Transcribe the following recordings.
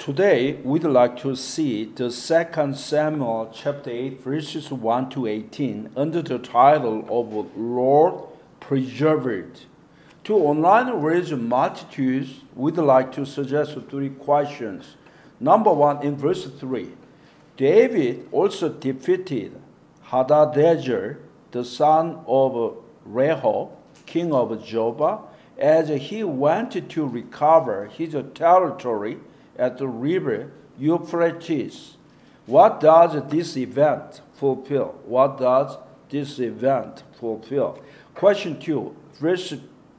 Today, we'd like to see the 2 Samuel chapter 8, verses 1 to 18, under the title of Lord Preserved. To online raise multitudes, we'd like to suggest three questions. Number one, in verse 3, David also defeated Hadadezer, the son of Rehob, king of Zobah, as he went to recover his territory at the river Euphrates. What does this event fulfill? What does this event fulfill? Question 2, verse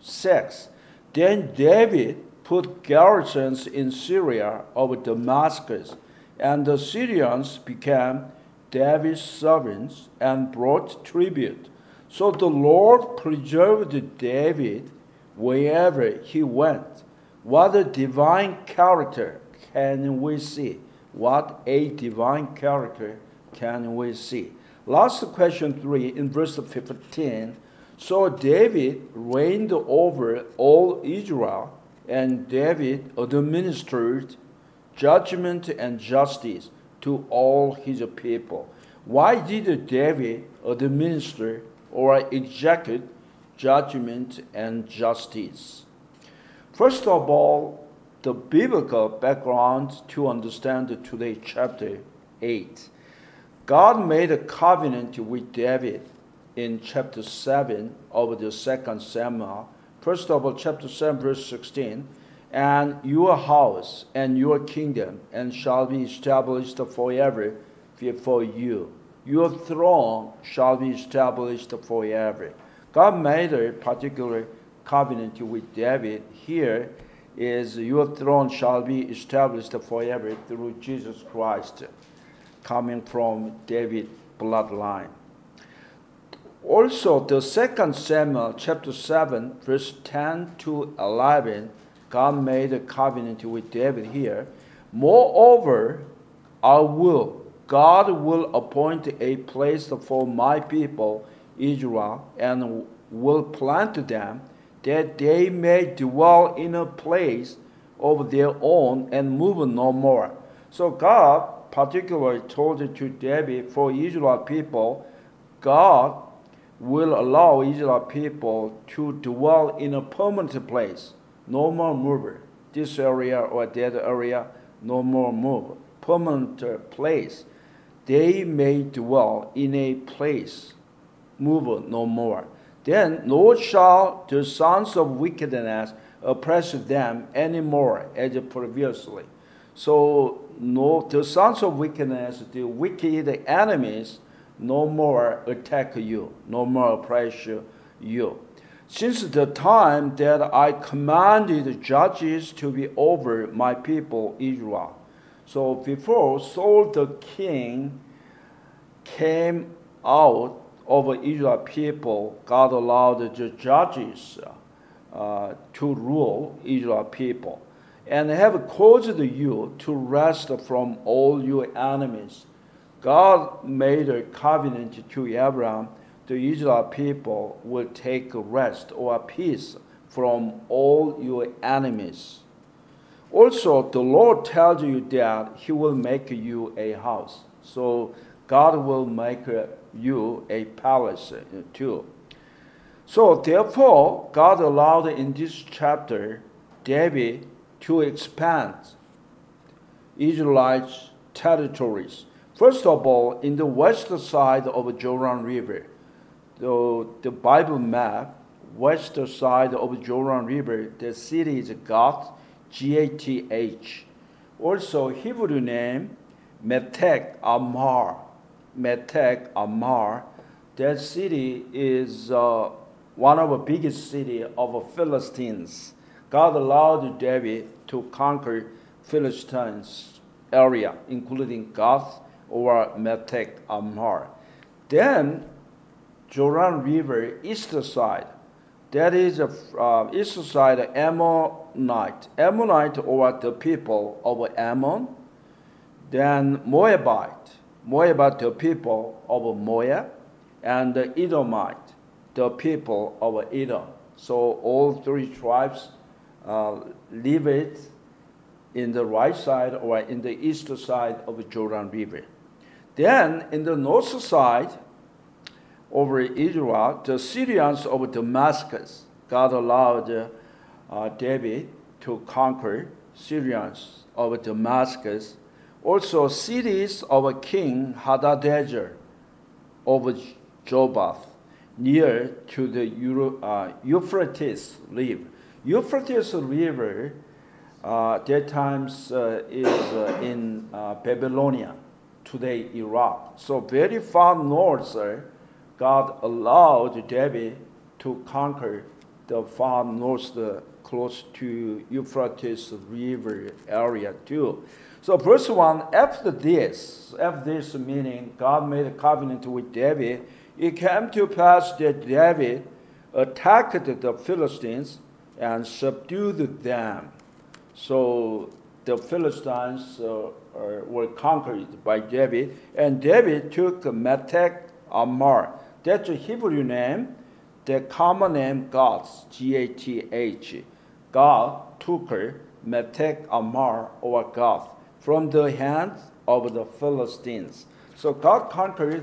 6. Then David put garrisons in Syria of Damascus, and the Syrians became David's servants and brought tribute. So the Lord preserved David wherever he went. What a divine character can we see? What a divine character can we see? Last question 3 in verse 15. So David reigned over all Israel, and David administered judgment and justice to all his people. Why did David administer or execute judgment and justice? First of all, the biblical background to understand today's chapter 8. God made a covenant with David in chapter 7 of the 2 Samuel. First of all, chapter 7, verse 16. And your house and your kingdom and shall be established forever before you. Your throne shall be established forever. God made a particular covenant with David. Here is your throne shall be established forever through Jesus Christ, coming from David's bloodline. Also, the 2 Samuel chapter 7, verse 10 to 11, God made a covenant with David here. Moreover, God will appoint a place for my people Israel, and will plant them, that they may dwell in a place of their own and move no more. So God particularly told to David, for Israel people, God will allow Israel people to dwell in a permanent place. No more move. This area or that area, no more move. Permanent place. They may dwell in a place, move no more. Then nor shall the sons of wickedness oppress them any more as previously. So the sons of wickedness, the wicked enemies, no more attack you, no more oppress you. Since the time that I commanded judges to be over my people Israel. So before Saul the king came out of Israel people, God allowed the judges to rule Israel people, and have caused you to rest from all your enemies. God made a covenant to Abraham. The Israel people will take rest or peace from all your enemies. Also, the Lord tells you that He will make you a house. So God will make you a palace too. So therefore, God allowed in this chapter David to expand Israelites' territories. First of all, in the west side of Jordan River, the Bible map, west side of Jordan River, the city is Gath, G-A-T-H. Also, Hebrew name, Metheg Ammar. Metheg Ammar. That city is one of the biggest cities of Philistines. God allowed David to conquer Philistines area, including Gath or Metheg Ammar. Then Jordan River east side. That is east side Ammonite. Ammonite or the people of Ammon. Then Moabite. Moabite, the people of Moab. And the Edomite, the people of Edom. So all three tribes live it in the right side or in the east side of the Jordan River. Then in the north side over Israel, the Syrians of Damascus, God allowed David to conquer Syrians of Damascus. Also cities of King Hadadezer of Jobath, near to the Euphrates River. Euphrates River that times is in Babylonia, today Iraq. So very far north, God allowed David to conquer the far north, close to Euphrates River area too. So verse 1, after this meaning God made a covenant with David, it came to pass that David attacked the Philistines and subdued them. So the Philistines were conquered by David, and David took Metheg Ammar. That's a Hebrew name, the common name Gath, Gath. God took her, Metheg Ammar or Gath, from the hands of the Philistines. So God conquered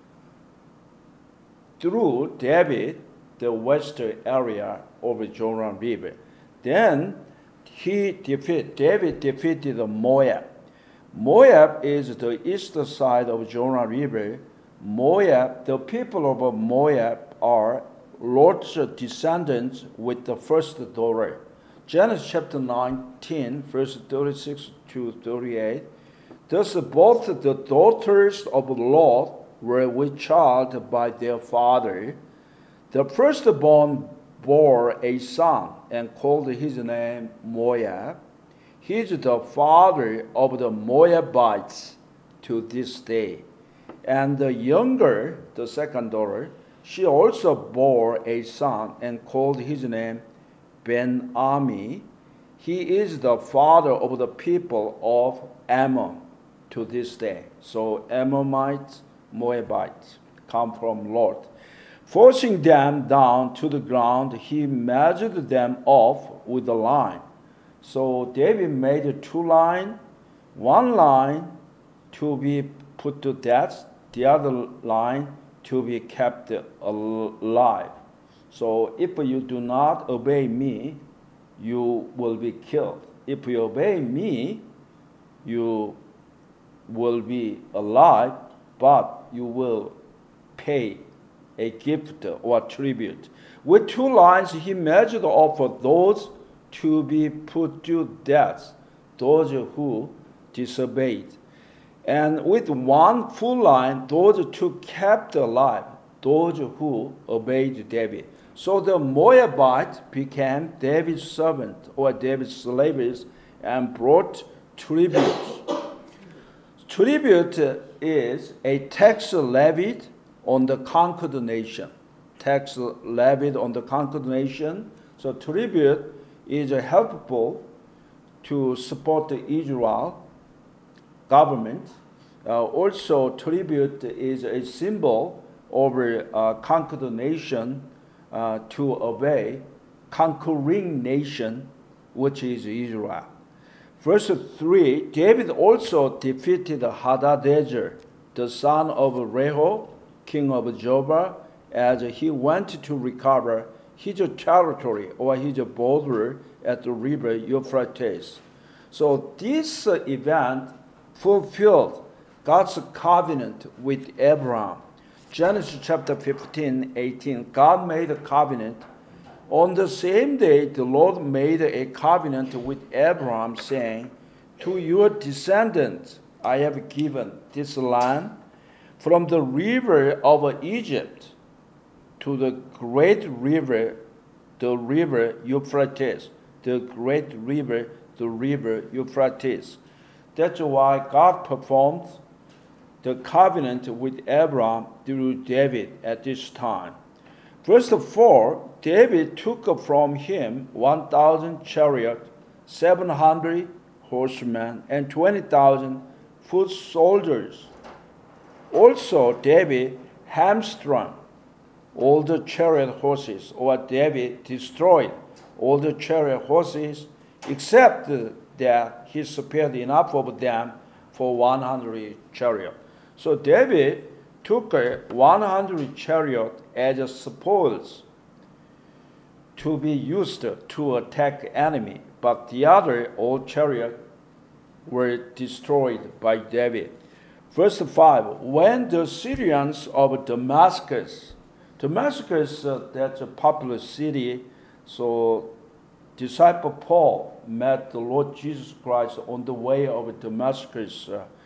through David the western area of the Jordan River. Then David defeated Moab. Moab is the east side of Jordan River. Moab, the people of Moab are Lot's descendants with the first daughter. Genesis chapter 19, verse 36 to 38. Thus both the daughters of Lot were with child by their father. The firstborn bore a son and called his name Moab. He is the father of the Moabites to this day. And the younger, the second daughter, she also bore a son and called his name Ben-Ami. He is the father of the people of Ammon to this day. So Ammonites, Moabites come from Lot. Forcing them down to the ground, he measured them off with a line. So David made two lines, one line to be put to death, the other line to be kept alive. So if you do not obey me, you will be killed. If you obey me, you will be alive, but you will pay a gift or tribute. With two lines, he measured off for those to be put to death, those who disobeyed. And with one full line, those to kept alive, those who obeyed David. So the Moabites became David's servant or David's slaves and brought tribute. Tribute is a tax levied on the conquered nation. Tax levied on the conquered nation. So tribute is helpful to support the Israel government. Also, tribute is a symbol of a conquered nation to obey conquering nation, which is Israel. Verse 3, David also defeated Hadadezer, the son of Rehob, king of Zobah, as he went to recover his territory or his border at the river Euphrates. So this event fulfilled God's covenant with Abraham. Genesis chapter 15, 18, God made a covenant. On the same day, the Lord made a covenant with Abraham, saying, to your descendants I have given this land, from the river of Egypt to the great river, the river Euphrates, the great river, the river Euphrates. That's why God performed the covenant with Abraham through David at this time. Verse 4, David took from him 1,000 chariots, 700 horsemen, and 20,000 foot soldiers. Also, David hamstrung all the chariot horses, or David destroyed all the chariot horses, except that he spared enough of them for 100 chariots. So David took 100 chariots as spoils to be used to attack enemy, but the other all chariots were destroyed by David. Verse 5, when the Syrians of Damascus, that's a popular city, so disciple Paul met the Lord Jesus Christ on the way of Damascus,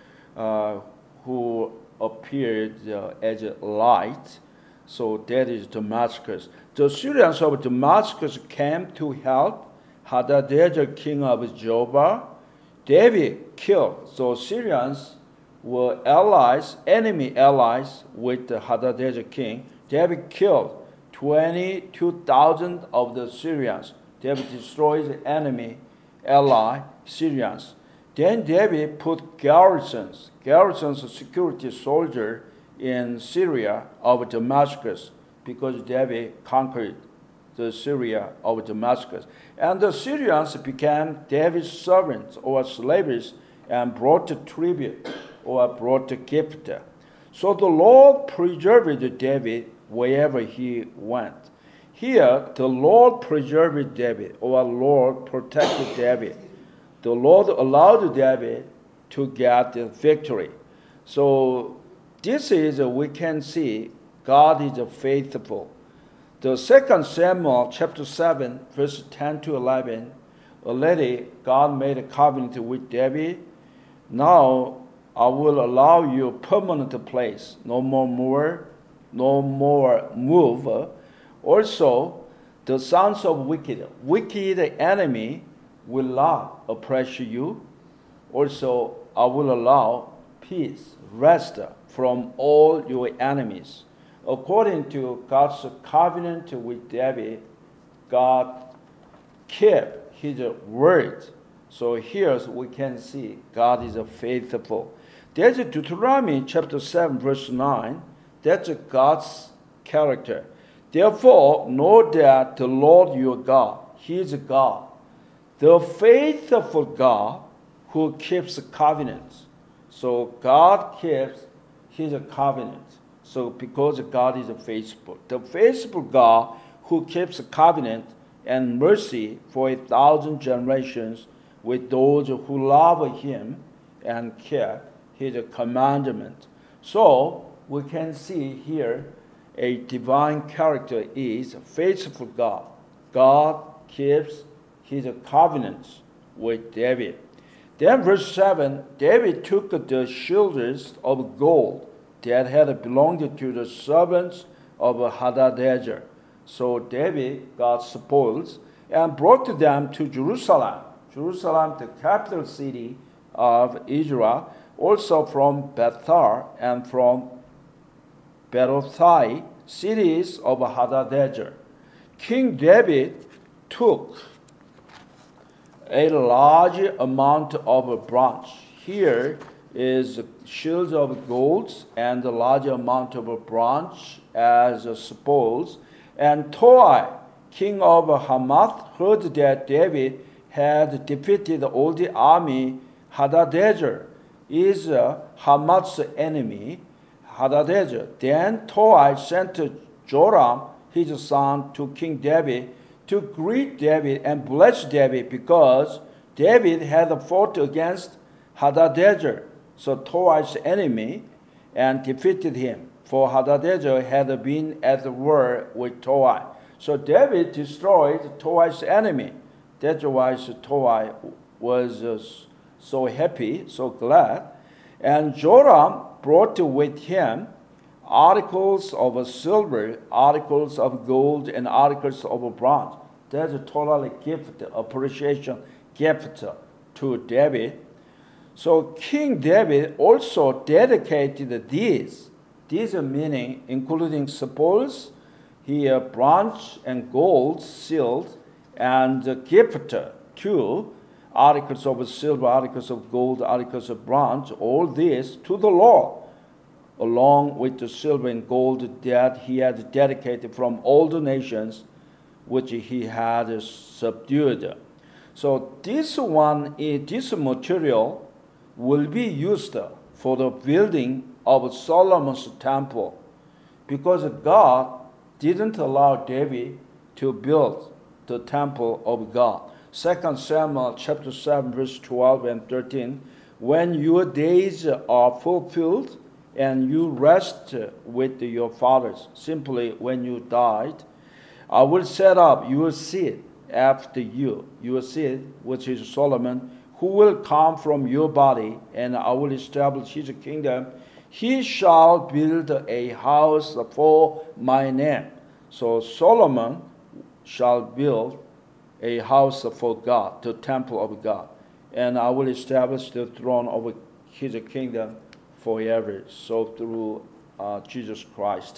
who appeared as a light. So that is Damascus. The Syrians of Damascus came to help Hadadezer, king of Jobah. David killed. So Syrians were allies, enemy allies with the Hadadezer king. David killed 22,000 of the Syrians. David destroyed the enemy ally Syrians. Then David put garrisons, security soldier in Syria of Damascus, because David conquered the Syria of Damascus. And the Syrians became David's servants or slaves and brought tribute or brought gift. So the Lord preserved David wherever he went. Here, the Lord preserved David, or Lord protected David. The Lord allowed David to get the victory. So this is, we can see, God is faithful. The 2 Samuel chapter 7, verse 10 to 11, already God made a covenant with David. Now I will allow you a permanent place, no more move. Also, the sons of wicked enemy will not oppress you. Also, I will allow peace, rest from all your enemies. According to God's covenant with David, God kept his word. So here we can see God is faithful. There's Deuteronomy chapter 7, verse 9. That's God's character. Therefore, know that the Lord your God, He is God, the faithful God who keeps covenants. So God keeps His covenant. So because God is faithful, the faithful God who keeps covenant and mercy for 1,000 generations with those who love Him and keep His commandment. So we can see here a divine character is faithful God. God keeps His covenants with David. Then verse 7, David took the shields of gold that had belonged to the servants of Hadadezer. So David got spoils and brought them to Jerusalem. Jerusalem, the capital city of Israel, also from Bethel and from Berothai, cities of Hadadezer. King David took a large amount of bronze. Here is shields of gold and a large amount of bronze as spoils. And Toi, king of Hamath, heard that David had defeated all the army. Hadadezer is Hamath's enemy. Hadadezer. Then Toi sent Joram, his son, to King David to greet David and bless David, because David had fought against Hadadezer, so Toi's enemy, and defeated him. For Hadadezer had been at war with Toi. So David destroyed Toi's enemy. That's why Toi was so happy, so glad. And Joram brought with him articles of silver, articles of gold, and articles of bronze. That's a total gift, appreciation gift to David. So King David also dedicated these meaning, including spoils, here bronze and gold sealed, and gift to articles of silver, articles of gold, articles of bronze, all this to the Lord, along with the silver and gold that he had dedicated from all the nations which he had subdued. So this material will be used for the building of Solomon's temple, because God didn't allow David to build the temple of God. 2 Samuel chapter 7 verse 12 and 13, when your days are fulfilled and you rest with your fathers, simply when you died, I will set up your seed after you, your seed, which is Solomon, who will come from your body, and I will establish his kingdom. He shall build a house for my name. So Solomon shall build a house for God, the temple of God, and I will establish the throne of his kingdom forever. So through Jesus Christ.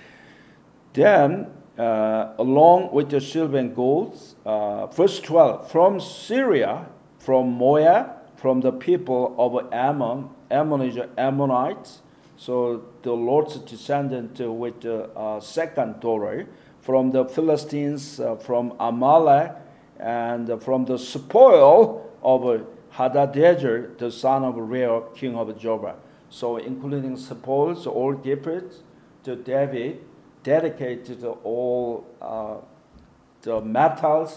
Then, along with the silver and gold, verse 12, from Syria, from Moab, from the people of Ammon, Ammon is Ammonites, so the Lord's descendant with the second daughter, from the Philistines, from Amalek, and from the spoil of Hadadezer, the son of Rehoboam, king of Judah. So including spoils, all gifts to David, dedicated all the metals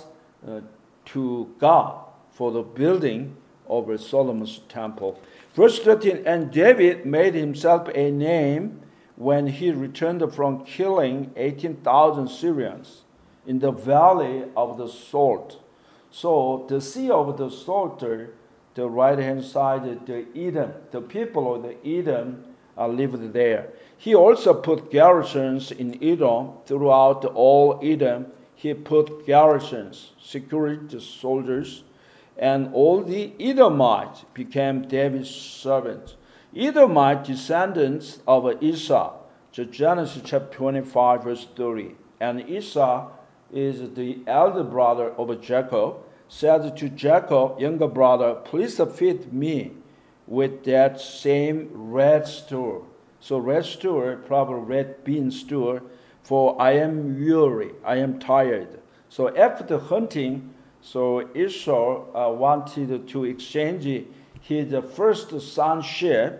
to God for the building of Solomon's temple. Verse 13, and David made himself a name when he returned from killing 18,000 Syrians in the valley of the Salt. So the sea of the Salt, the right-hand side, the Edom, the people of the Edom lived there. He also put garrisons in Edom. Throughout all Edom, he put garrisons, security soldiers, and all the Edomites became David's servants. Edomite descendants of Esau, Genesis chapter 25, verse 30. And Esau is the elder brother of Jacob, said to Jacob, younger brother, please feed me with that same red stew. So red stew, probably red bean stew, for I am weary, I am tired. So after hunting, so Esau wanted to exchange his first sonship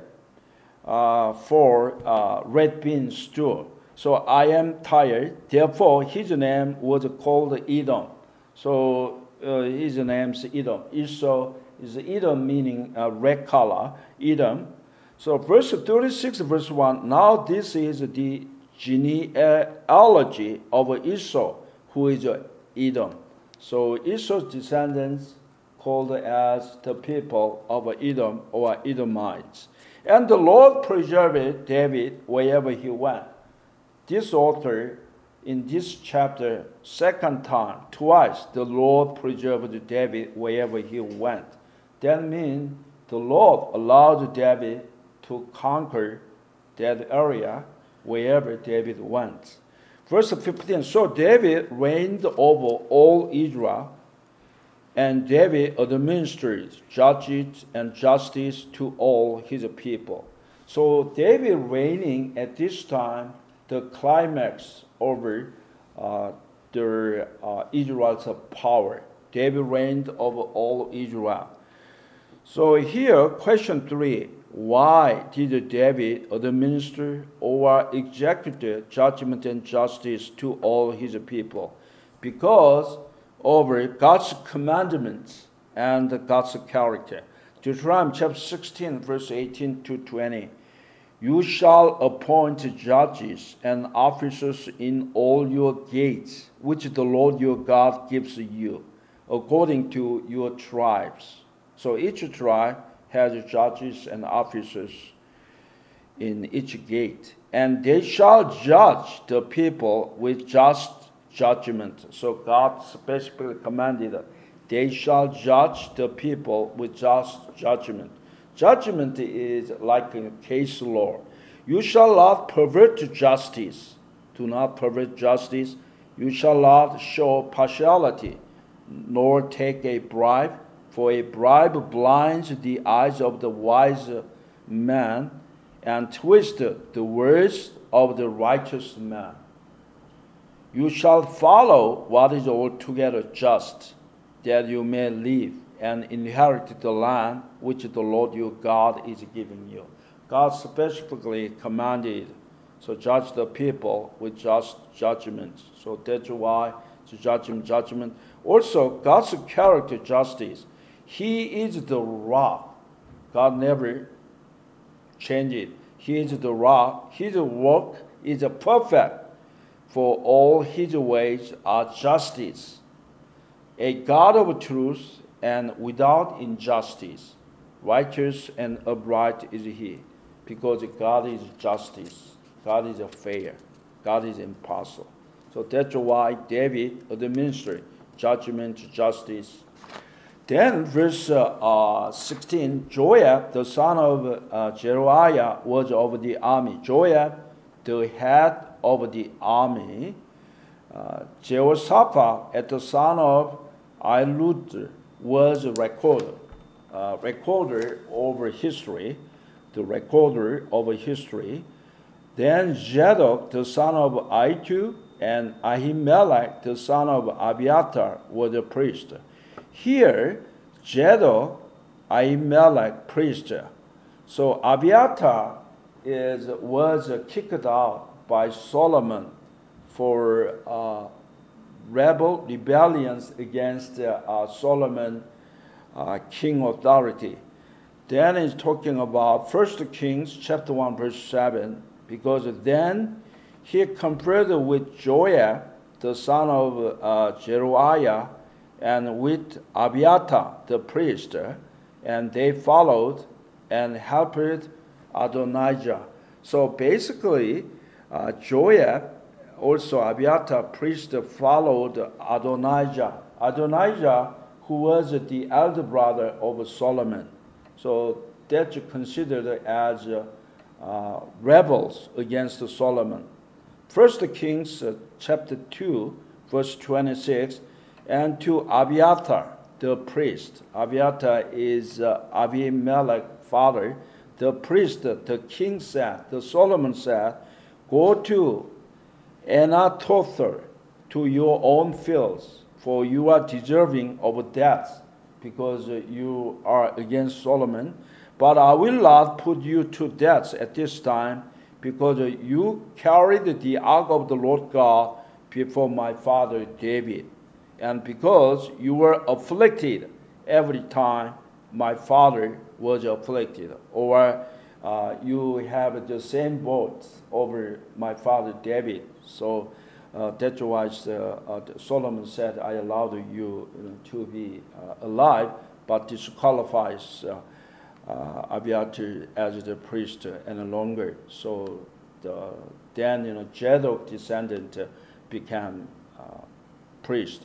for red bean stew. So I am tired. Therefore, his name was called Edom. So his name is Edom. Esau is Edom, meaning red color, Edom. So verse 36, verse 1, now this is the genealogy of Esau, who is Edom. So Esau's descendants called as the people of Edom or Edomites. And the Lord preserved David wherever he went. This author, in this chapter, second time, twice, the Lord preserved David wherever he went. That means the Lord allowed David to conquer that area wherever David went. Verse 15, so David reigned over all Israel, and David administered judgment and justice to all his people. So David reigning at this time, the climax over the Israel's power. David reigned over all Israel. So here, question 3. Why did David administer or execute judgment and justice to all his people? Because of God's commandments and God's character. Deuteronomy chapter 16, verse 18 to 20. You shall appoint judges and officers in all your gates, which the Lord your God gives you, according to your tribes. So each tribe has judges and officers in each gate. And they shall judge the people with just judgment. So God specifically commanded that they shall judge the people with just judgment. Judgment is like a case law. You shall not pervert justice. Do not pervert justice. You shall not show partiality, nor take a bribe, for a bribe blinds the eyes of the wise man and twists the words of the righteous man. You shall follow what is altogether just. that you may live and inherit the land which the Lord your God is giving you. God specifically commanded, so judge the people with just judgment. So that's why it's judgment. Also, God's character justice. He is the rock. God never changed it. He is the rock. His work is perfect, for all his ways are justice. A God of truth and without injustice. Righteous and upright is he, because God is justice. God is fair. God is impartial. So that's why David administered judgment, justice. Then verse 16, Joab, the son of Zeruiah, was of the army. Joab, the head of the army. Jehoshaphat, the son of Ahilud, was a recorder over history, the recorder of history. Then Zadok, the son of Ahitub, and Ahimelech, the son of Abiathar, were the priest. Here, Zadok, Ahimelech, priest. So Abiathar was kicked out by Solomon for rebellions against Solomon king authority. Then it's talking about 1 Kings chapter 1 verse 7, because then he compared with Joab, the son of Zeruiah, and with Abiathar, the priest, and they followed and helped Adonijah. So basically, Joab, also Abiathar, priest, followed Adonijah. Adonijah, who was the elder brother of Solomon. So that's considered as rebels against Solomon. 1 Kings chapter 2, verse 26, and to Abiathar, the priest. Abiathar is Abimelech's father. The priest, the king said, the Solomon said, go to Anathoth, to your own fields, for you are deserving of death, because you are against Solomon. But I will not put you to death at this time, because you carried the ark of the Lord God before my father David, and because you were afflicted every time my father was afflicted, or you have the same vote over my father David. So that's why Solomon said, I allowed you to be alive, but disqualifies Abiathar as the priest and longer. So then Zadok descendant became priest.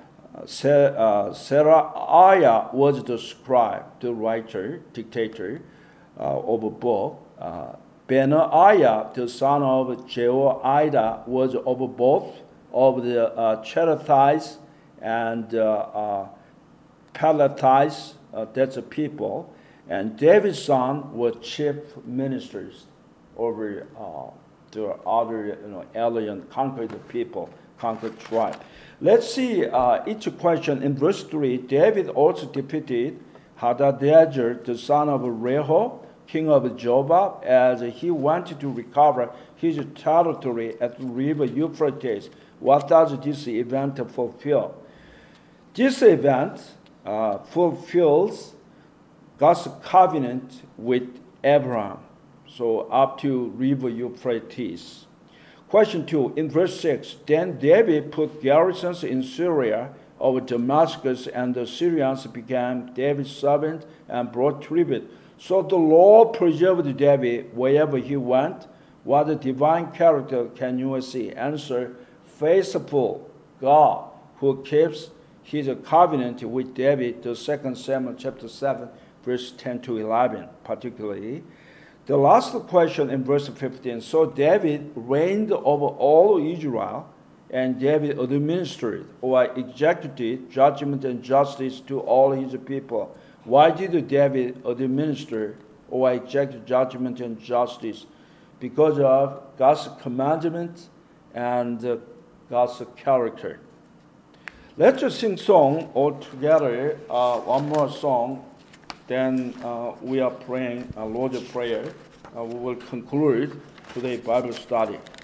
Seraiah was the scribe, the writer, dictator of a book. Benaiah, the son of Jehoiada, was of both of the Cherethites and Pelethites, that's a people. And David's son were chief ministers over the other alien conquered people, conquered tribe. Let's see each question. In verse 3, David also defeated Hadadezer, the son of Rehob, king of Jobab, as he wanted to recover his territory at the river Euphrates. What does this event fulfill? This event fulfills God's covenant with Abraham, so up to river Euphrates. Question 2, in verse 6, then David put garrisons in Syria over Damascus, and the Syrians became David's servants and brought tribute. So the Lord preserved David wherever he went. What a divine character can you see? Answer, faithful God who keeps his covenant with David, the 2 Samuel chapter 7, verse 10 to 11 particularly. The last question in verse 15, so David reigned over all Israel, and David administered or executed judgment and justice to all his people. Why did David administer or execute judgment and justice? Because of God's commandment and God's character. Let's just sing song all together. One more song. Then we are praying a Lord's Prayer. We will conclude today's Bible study.